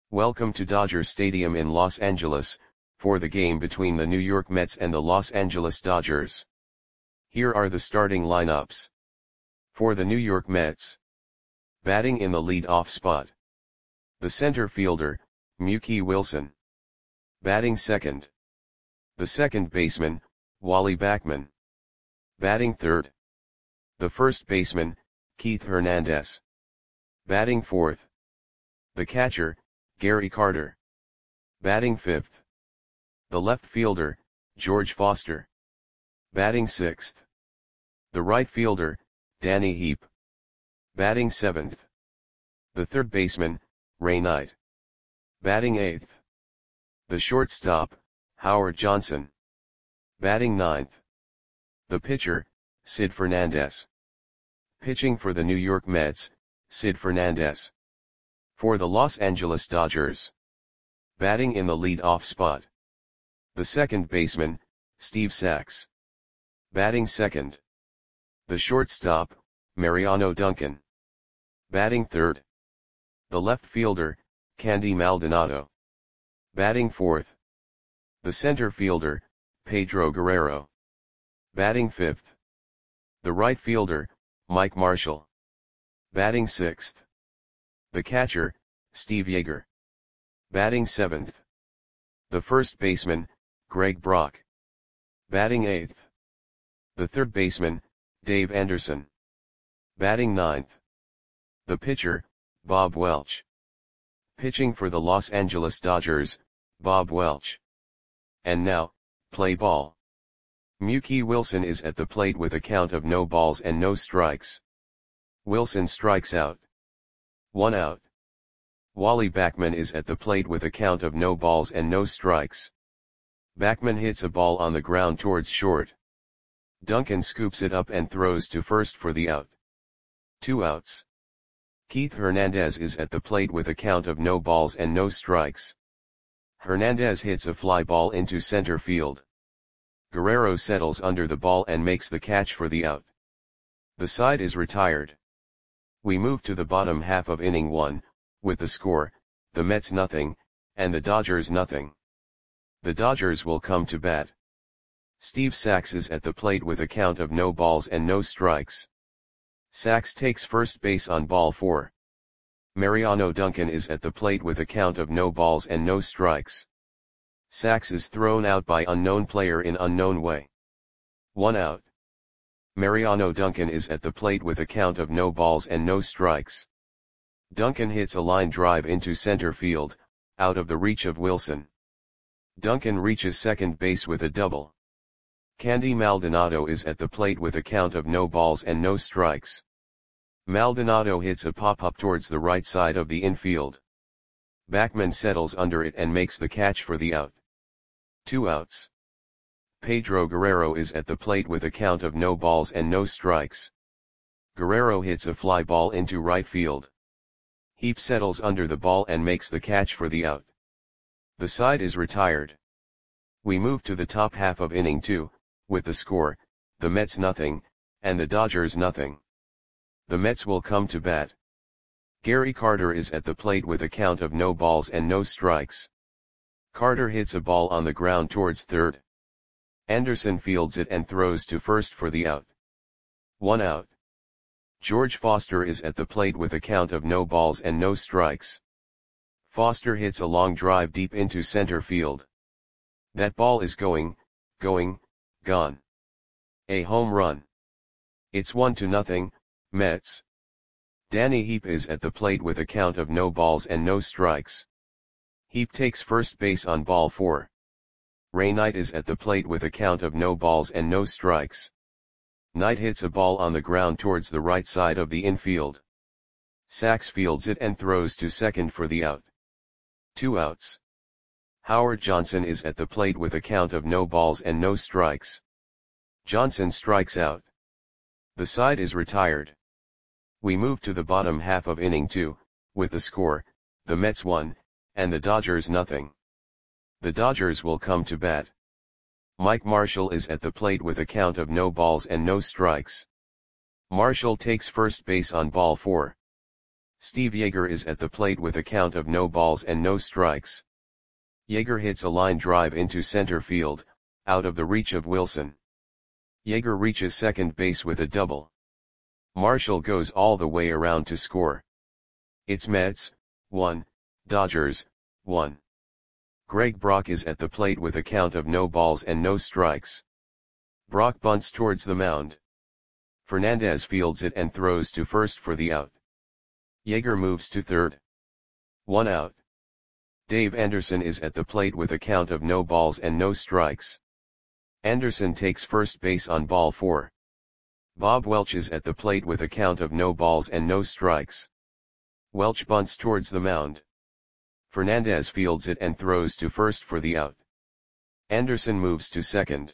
Welcome to Dodger Stadium in Los Angeles, for the game between the New York Mets and the Los Angeles Dodgers. Here are the starting lineups. For the New York Mets. Batting in the lead-off spot. The center fielder, Mookie Wilson. Batting second. The second baseman, Wally Backman. Batting third. The first baseman, Keith Hernandez. Batting fourth. The catcher, Gary Carter. Batting fifth. The left fielder, George Foster. Batting sixth. The right fielder, Danny Heep. Batting seventh. The third baseman, Ray Knight. Batting eighth. The shortstop, Howard Johnson. Batting ninth. The pitcher, Sid Fernandez. Pitching for the New York Mets, Sid Fernandez. For the Los Angeles Dodgers. Batting in the lead-off spot. The second baseman, Steve Sax. Batting second. The shortstop, Mariano Duncan. Batting third. The left fielder, Candy Maldonado. Batting fourth. The center fielder, Pedro Guerrero. Batting fifth. The right fielder, Mike Marshall. Batting sixth. The catcher, Steve Yeager. Batting seventh. The first baseman, Greg Brock. Batting eighth. The third baseman, Dave Anderson. Batting ninth. The pitcher, Bob Welch. Pitching for the Los Angeles Dodgers, Bob Welch. And now, play ball. Mookie Wilson is at the plate with a count of no balls and no strikes. Wilson strikes out. 1 out. Wally Backman is at the plate with a count of no balls and no strikes. Backman hits a ball on the ground towards short. Duncan scoops it up and throws to first for the out. 2 outs. Keith Hernandez is at the plate with a count of no balls and no strikes. Hernandez hits a fly ball into center field. Guerrero settles under the ball and makes the catch for the out. The side is retired. We move to the bottom half of inning 1, with the score, the Mets nothing, and the Dodgers nothing. The Dodgers will come to bat. Steve Sax is at the plate with a count of no balls and no strikes. Sax takes first base on ball 4. Mariano Duncan is at the plate with a count of no balls and no strikes. Sax is thrown out by unknown player in unknown way. 1 out. Mariano Duncan is at the plate with a count of no balls and no strikes. Duncan hits a line drive into center field, out of the reach of Wilson. Duncan reaches second base with a double. Candy Maldonado is at the plate with a count of no balls and no strikes. Maldonado hits a pop-up towards the right side of the infield. Backman settles under it and makes the catch for the out. 2 outs. Pedro Guerrero is at the plate with a count of no balls and no strikes. Guerrero hits a fly ball into right field. Heep settles under the ball and makes the catch for the out. The side is retired. We move to the top half of inning 2, with the score, the Mets nothing, and the Dodgers nothing. The Mets will come to bat. Gary Carter is at the plate with a count of no balls and no strikes. Carter hits a ball on the ground towards third. Anderson fields it and throws to first for the out. 1 out. George Foster is at the plate with a count of no balls and no strikes. Foster hits a long drive deep into center field. That ball is gone. A home run. It's 1-0, Mets. Danny Heep is at the plate with a count of no balls and no strikes. Heep takes first base on ball 4. Ray Knight is at the plate with a count of no balls and no strikes. Knight hits a ball on the ground towards the right side of the infield. Sax fields it and throws to second for the out. 2 outs. Howard Johnson is at the plate with a count of no balls and no strikes. Johnson strikes out. The side is retired. We move to the bottom half of inning 2, with the score, the Mets 1, and the Dodgers nothing. The Dodgers will come to bat. Mike Marshall is at the plate with a count of no balls and no strikes. Marshall takes first base on ball 4. Steve Yeager is at the plate with a count of no balls and no strikes. Yeager hits a line drive into center field, out of the reach of Wilson. Yeager reaches second base with a double. Marshall goes all the way around to score. It's Mets, 1, Dodgers, 1. Greg Brock is at the plate with a count of no balls and no strikes. Brock bunts towards the mound. Fernandez fields it and throws to first for the out. Yeager moves to third. 1 out. Dave Anderson is at the plate with a count of no balls and no strikes. Anderson takes first base on ball 4. Bob Welch is at the plate with a count of no balls and no strikes. Welch bunts towards the mound. Fernandez fields it and throws to first for the out. Anderson moves to second.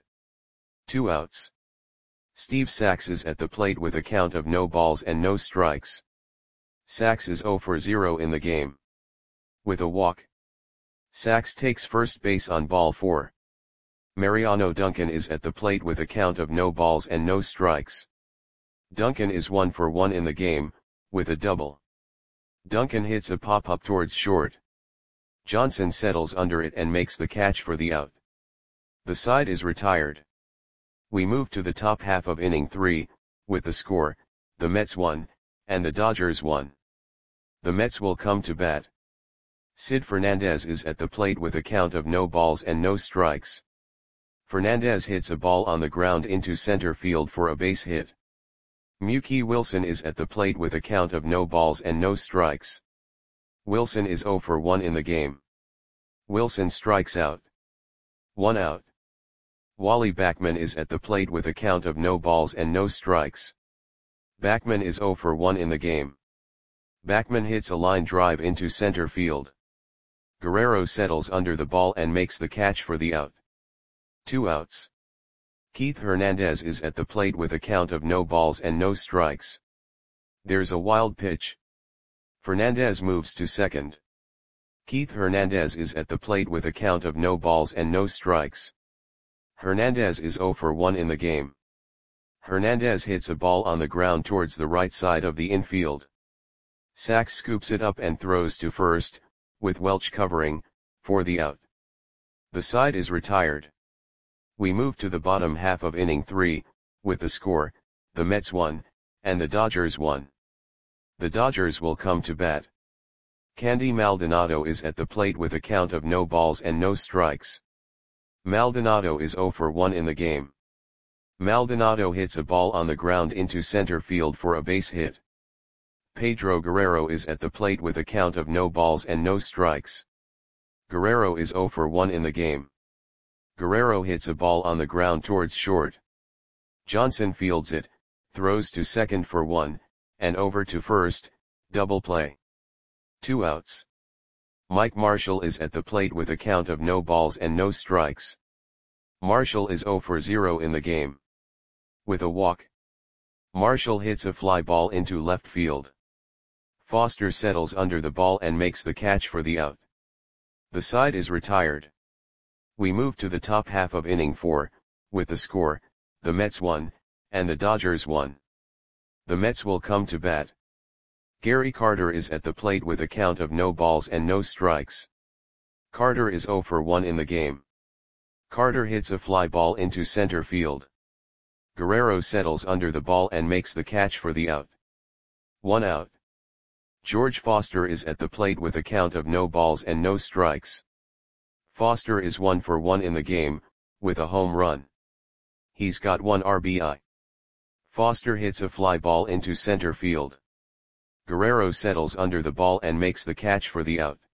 2 outs. Steve Sax is at the plate with a count of no balls and no strikes. Sax is 0 for 0 in the game. With a walk. Sax takes first base on ball 4. Mariano Duncan is at the plate with a count of no balls and no strikes. Duncan is 1 for 1 in the game, with a double. Duncan hits a pop-up towards short. Johnson settles under it and makes the catch for the out. The side is retired. We move to the top half of inning 3, with the score, the Mets 1, and the Dodgers 1. The Mets will come to bat. Sid Fernandez is at the plate with a count of no balls and no strikes. Fernandez hits a ball on the ground into center field for a base hit. Mookie Wilson is at the plate with a count of no balls and no strikes. Wilson is 0 for 1 in the game. Wilson strikes out. 1 out. Wally Backman is at the plate with a count of no balls and no strikes. Backman is 0 for 1 in the game. Backman hits a line drive into center field. Guerrero settles under the ball and makes the catch for the out. 2 outs. Keith Hernandez is at the plate with a count of no balls and no strikes. There's a wild pitch. Fernandez moves to second. Keith Hernandez is at the plate with a count of no balls and no strikes. Hernandez is 0 for 1 in the game. Hernandez hits a ball on the ground towards the right side of the infield. Sax scoops it up and throws to first, with Welch covering, for the out. The side is retired. We move to the bottom half of inning 3, with the score, the Mets 1, and the Dodgers 1. The Dodgers will come to bat. Candy Maldonado is at the plate with a count of no balls and no strikes. Maldonado is 0 for 1 in the game. Maldonado hits a ball on the ground into center field for a base hit. Pedro Guerrero is at the plate with a count of no balls and no strikes. Guerrero is 0 for 1 in the game. Guerrero hits a ball on the ground towards short. Johnson fields it, throws to second for 1, and over to first, double play. 2 outs. Mike Marshall is at the plate with a count of no balls and no strikes. Marshall is 0 for 0 in the game. With a walk. Marshall hits a fly ball into left field. Foster settles under the ball and makes the catch for the out. The side is retired. We move to the top half of inning 4, with the score, the Mets 1, and the Dodgers 1. The Mets will come to bat. Gary Carter is at the plate with a count of no balls and no strikes. Carter is 0 for 1 in the game. Carter hits a fly ball into center field. Guerrero settles under the ball and makes the catch for the out. 1 out. George Foster is at the plate with a count of no balls and no strikes. Foster is 1 for 1 in the game, with a home run. He's got 1 RBI. Foster hits a fly ball into center field. Guerrero settles under the ball and makes the catch for the out.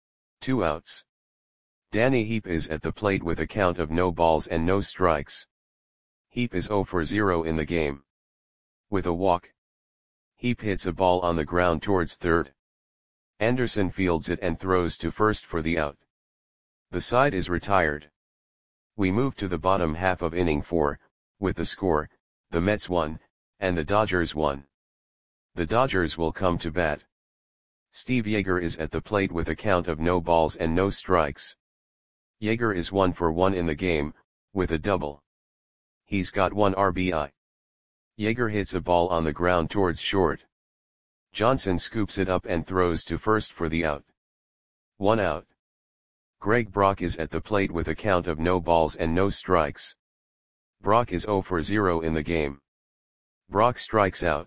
2 outs. Danny Heap is at the plate with a count of no balls and no strikes. Heap is 0 for 0 in the game. With a walk. Heap hits a ball on the ground towards third. Anderson fields it and throws to first for the out. The side is retired. We move to the bottom half of inning 4, with the score, the Mets 1, and the Dodgers 1. The Dodgers will come to bat. Steve Yeager is at the plate with a count of no balls and no strikes. Yeager is 1 for 1 in the game, with a double. He's got 1 RBI. Yeager hits a ball on the ground towards short. Johnson scoops it up and throws to first for the out. 1 out. Greg Brock is at the plate with a count of no balls and no strikes. Brock is 0 for 0 in the game. Brock strikes out.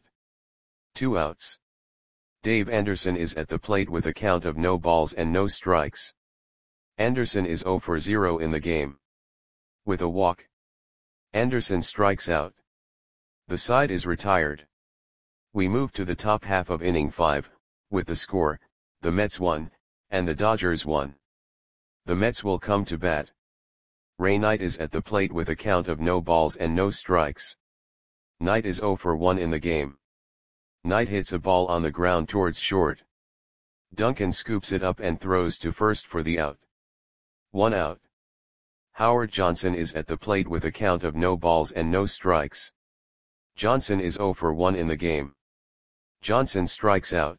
2 outs. Dave Anderson is at the plate with a count of no balls and no strikes. Anderson is 0 for 0 in the game. With a walk, Anderson strikes out. The side is retired. We move to the top half of inning 5, with the score, the Mets 1, and the Dodgers 1. The Mets will come to bat. Ray Knight is at the plate with a count of no balls and no strikes. Knight is 0 for 1 in the game. Knight hits a ball on the ground towards short. Duncan scoops it up and throws to first for the out. 1 out. Howard Johnson is at the plate with a count of no balls and no strikes. Johnson is 0 for 1 in the game. Johnson strikes out.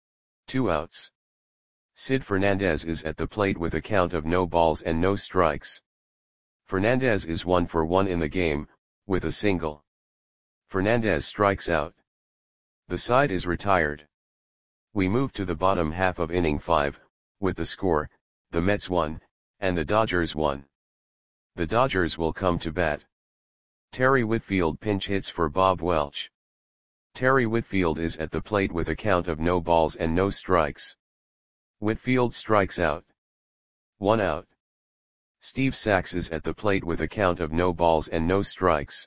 2 outs. Sid Fernandez is at the plate with a count of no balls and no strikes. Fernandez is 1 for 1 in the game, with a single. Fernandez strikes out. The side is retired. We move to the bottom half of inning 5, with the score, the Mets 1, and the Dodgers 1. The Dodgers will come to bat. Terry Whitfield pinch hits for Bob Welch. Terry Whitfield is at the plate with a count of no balls and no strikes. Whitfield strikes out. 1 out. Steve Sax is at the plate with a count of no balls and no strikes.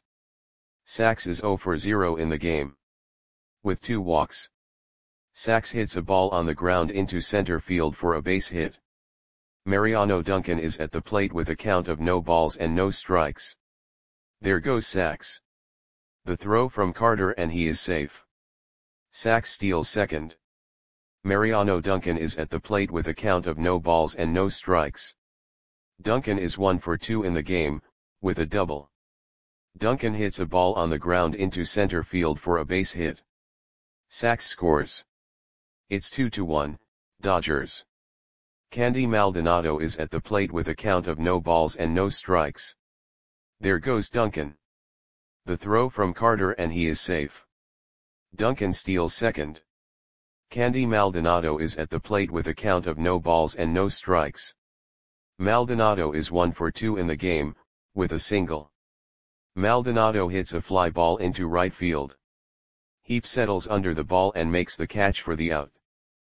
Sax is 0 for 0 in the game. With 2 walks, Sax hits a ball on the ground into center field for a base hit. Mariano Duncan is at the plate with a count of no balls and no strikes. There goes Sax. The throw from Carter and he is safe. Sax steals second. Mariano Duncan is at the plate with a count of no balls and no strikes. Duncan is 1 for 2 in the game, with a double. Duncan hits a ball on the ground into center field for a base hit. Sax scores. It's 2-1, Dodgers. Candy Maldonado is at the plate with a count of no balls and no strikes. There goes Duncan. The throw from Carter and he is safe. Duncan steals second. Candy Maldonado is at the plate with a count of no balls and no strikes. Maldonado is 1 for 2 in the game, with a single. Maldonado hits a fly ball into right field. Heap settles under the ball and makes the catch for the out.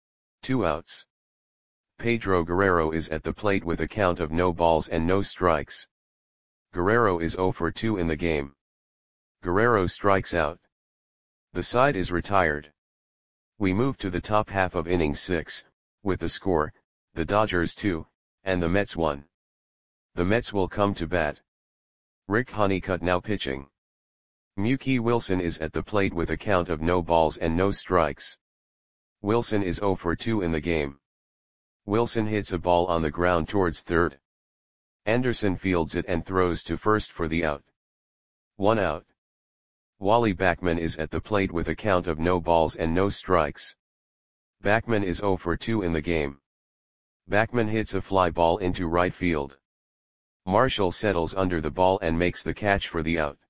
2 outs. Pedro Guerrero is at the plate with a count of no balls and no strikes. Guerrero is 0 for 2 in the game. Guerrero strikes out. The side is retired. We move to the top half of inning 6, with the score, the Dodgers 2, and the Mets 1. The Mets will come to bat. Rick Honeycutt now pitching. Mookie Wilson is at the plate with a count of no balls and no strikes. Wilson is 0 for 2 in the game. Wilson hits a ball on the ground towards third. Anderson fields it and throws to first for the out. 1 out. Wally Backman is at the plate with a count of no balls and no strikes. Backman is 0 for 2 in the game. Backman hits a fly ball into right field. Marshall settles under the ball and makes the catch for the out.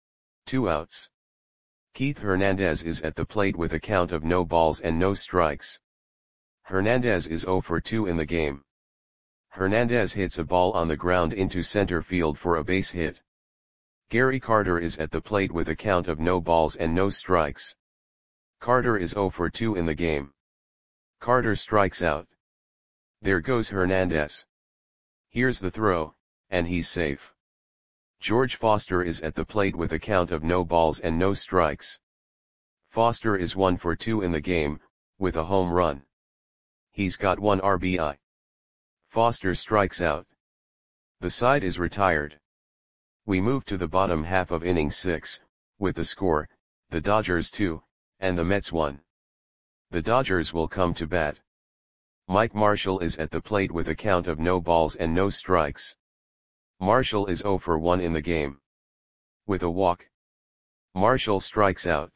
2 outs. Keith Hernandez is at the plate with a count of no balls and no strikes. Hernandez is 0 for 2 in the game. Hernandez hits a ball on the ground into center field for a base hit. Gary Carter is at the plate with a count of no balls and no strikes. Carter is 0 for 2 in the game. Carter strikes out. There goes Hernandez. Here's the throw, and he's safe. George Foster is at the plate with a count of no balls and no strikes. Foster is 1 for 2 in the game, with a home run. He's got 1 RBI. Foster strikes out. The side is retired. We move to the bottom half of inning 6, with the score, the Dodgers 2, and the Mets 1. The Dodgers will come to bat. Mike Marshall is at the plate with a count of no balls and no strikes. Marshall is 0 for 1 in the game. With a walk, Marshall strikes out.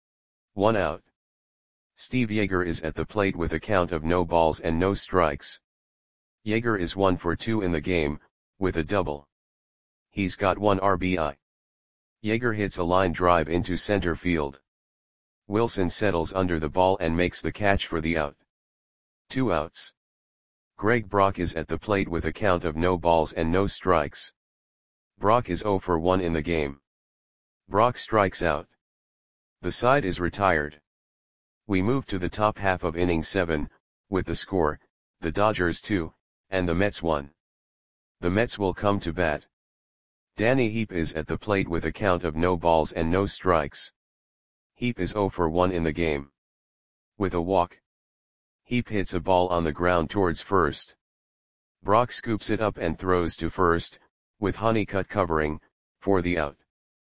1 out. Steve Yeager is at the plate with a count of no balls and no strikes. Yeager is 1 for 2 in the game, with a double. He's got 1 RBI. Yeager hits a line drive into center field. Wilson settles under the ball and makes the catch for the out. 2 outs. Greg Brock is at the plate with a count of no balls and no strikes. Brock is 0 for 1 in the game. Brock strikes out. The side is retired. We move to the top half of inning 7, with the score, the Dodgers 2, and the Mets 1. The Mets will come to bat. Danny Heep is at the plate with a count of no balls and no strikes. Heep is 0 for 1 in the game. With a walk. Heep hits a ball on the ground towards first. Brock scoops it up and throws to first, with Honeycutt covering, for the out.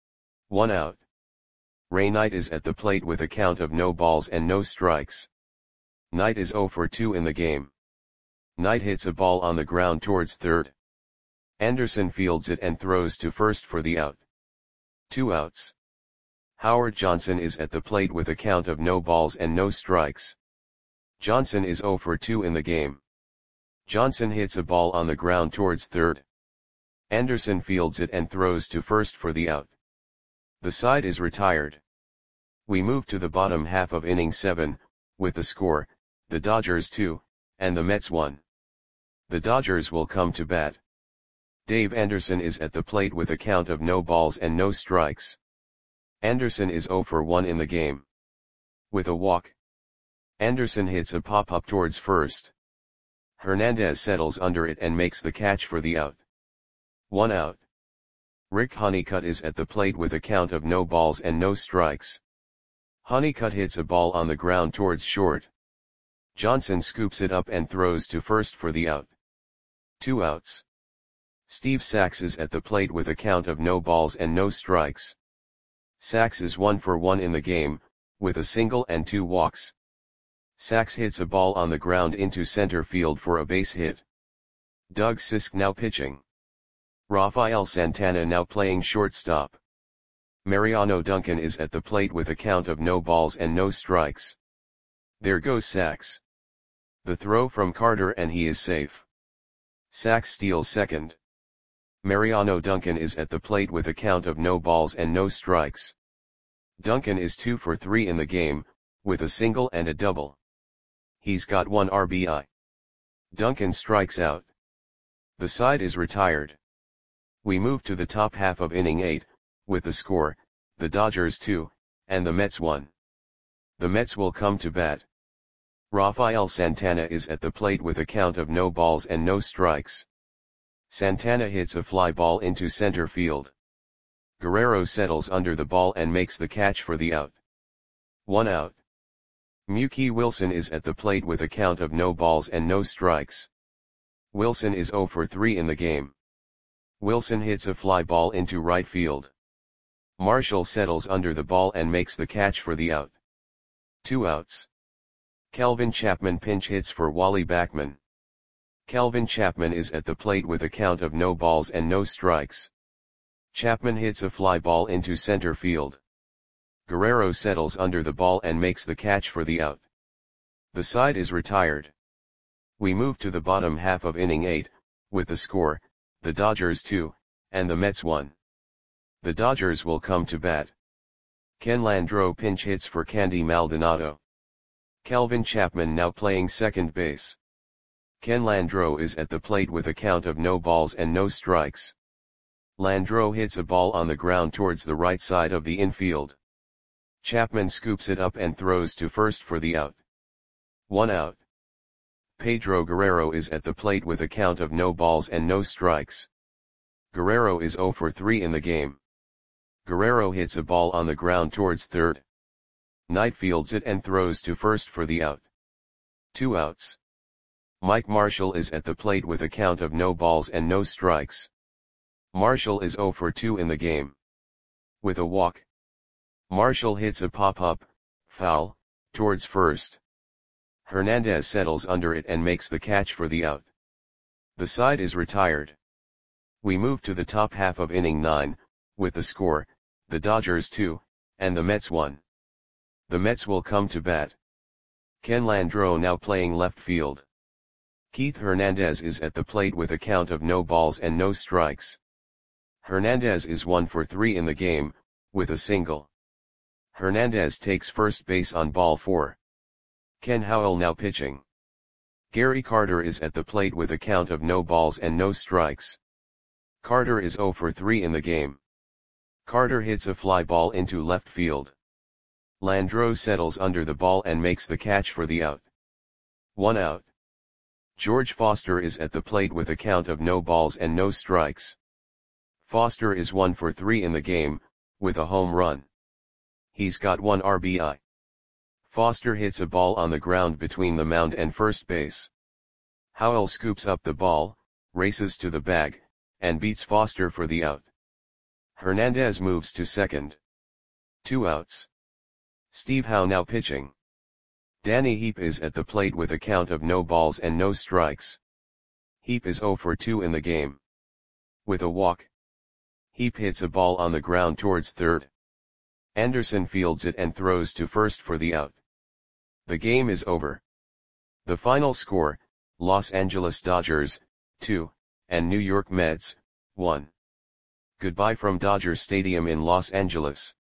1 out. Ray Knight is at the plate with a count of no balls and no strikes. Knight is 0 for 2 in the game. Knight hits a ball on the ground towards third. Anderson fields it and throws to first for the out. 2 outs. Howard Johnson is at the plate with a count of no balls and no strikes. Johnson is 0 for 2 in the game. Johnson hits a ball on the ground towards third. Anderson fields it and throws to first for the out. The side is retired. We move to the bottom half of inning 7, with the score, the Dodgers 2, and the Mets 1. The Dodgers will come to bat. Dave Anderson is at the plate with a count of no balls and no strikes. Anderson is 0 for 1 in the game. With a walk. Anderson hits a pop-up towards first. Hernandez settles under it and makes the catch for the out. 1 out. Rick Honeycutt is at the plate with a count of no balls and no strikes. Honeycutt hits a ball on the ground towards short. Johnson scoops it up and throws to first for the out. 2 outs. Steve Sax is at the plate with a count of no balls and no strikes. Sax is 1 for 1 in the game, with a single and 2 walks. Sax hits a ball on the ground into center field for a base hit. Doug Sisk now pitching. Rafael Santana now playing shortstop. Mariano Duncan is at the plate with a count of no balls and no strikes. There goes Sax. The throw from Carter and he is safe. Sax steals second. Mariano Duncan is at the plate with a count of no balls and no strikes. Duncan is 2 for 3 in the game, with a single and a double. He's got 1 RBI. Duncan strikes out. The side is retired. We move to the top half of inning 8, with the score, the Dodgers 2, and the Mets 1. The Mets will come to bat. Rafael Santana is at the plate with a count of no balls and no strikes. Santana hits a fly ball into center field. Guerrero settles under the ball and makes the catch for the out. 1 out. Mookie Wilson is at the plate with a count of no balls and no strikes. Wilson is 0 for 3 in the game. Wilson hits a fly ball into right field. Marshall settles under the ball and makes the catch for the out. 2 outs. Kelvin Chapman pinch hits for Wally Backman. Kelvin Chapman is at the plate with a count of no balls and no strikes. Chapman hits a fly ball into center field. Guerrero settles under the ball and makes the catch for the out. The side is retired. We move to the bottom half of inning 8, with the score, the Dodgers 2, and the Mets 1. The Dodgers will come to bat. Ken Landreau pinch hits for Candy Maldonado. Kelvin Chapman now playing second base. Ken Landreau is at the plate with a count of no balls and no strikes. Landreau hits a ball on the ground towards the right side of the infield. Chapman scoops it up and throws to first for the out. 1 out. Pedro Guerrero is at the plate with a count of no balls and no strikes. Guerrero is 0 for 3 in the game. Guerrero hits a ball on the ground towards third. Knight fields it and throws to first for the out. 2 outs. Mike Marshall is at the plate with a count of no balls and no strikes. Marshall is 0 for 2 in the game. With a walk. Marshall hits a pop-up, foul, towards first. Hernandez settles under it and makes the catch for the out. The side is retired. We move to the top half of inning 9, with the score, the Dodgers 2, and the Mets 1. The Mets will come to bat. Ken Landreau now playing left field. Keith Hernandez is at the plate with a count of no balls and no strikes. Hernandez is 1 for 3 in the game, with a single. Hernandez takes first base on ball 4. Ken Howell now pitching. Gary Carter is at the plate with a count of no balls and no strikes. Carter is 0 for 3 in the game. Carter hits a fly ball into left field. Landreaux settles under the ball and makes the catch for the out. 1 out. George Foster is at the plate with a count of no balls and no strikes. Foster is 1 for 3 in the game, with a home run. He's got 1 RBI. Foster hits a ball on the ground between the mound and first base. Howell scoops up the ball, races to the bag, and beats Foster for the out. Hernandez moves to second. 2 outs. Steve Howe now pitching. Danny Heap is at the plate with a count of no balls and no strikes. Heap is 0 for 2 in the game. With a walk. Heap hits a ball on the ground towards third. Anderson fields it and throws to first for the out. The game is over. The final score, Los Angeles Dodgers, 2, and New York Mets, 1. Goodbye from Dodger Stadium in Los Angeles.